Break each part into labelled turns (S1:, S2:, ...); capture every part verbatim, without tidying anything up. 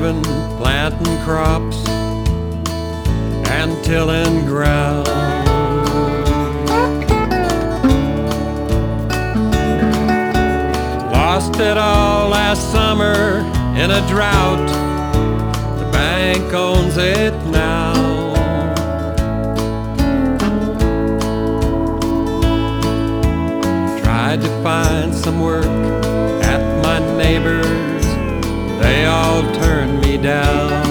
S1: living, planting crops and tilling ground. Lost it all last summer in a drought. The bank owns it now. Tried to find some work at my neighbors, they all turned me down.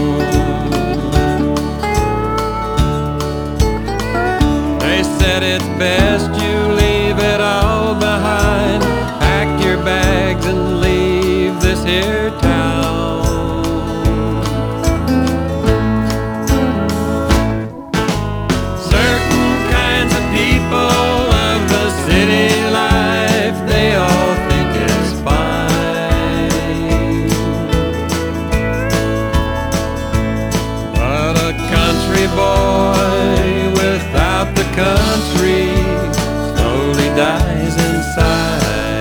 S1: They said it's best you leave it all behind, pack your bags and leave this here town. Certain kinds of people of the city life, they all think it's fine, but a country boy without the country slowly dies inside.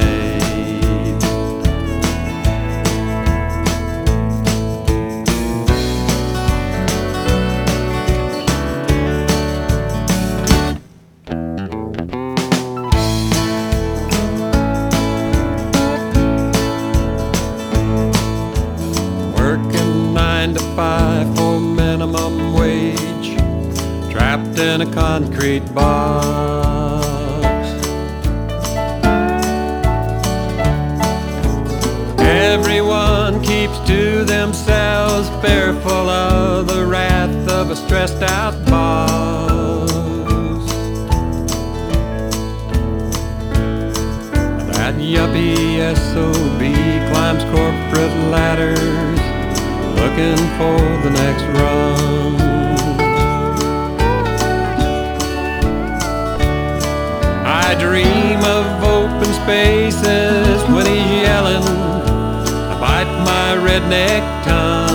S1: Working nine to five for minimum wage, trapped in a concrete box. Everyone keeps to themselves, fearful of the wrath of a stressed out boss. That yuppie S O B climbs corporate ladders, looking for the next rung. I dream of open spaces when he's yelling, I bite my redneck tongue.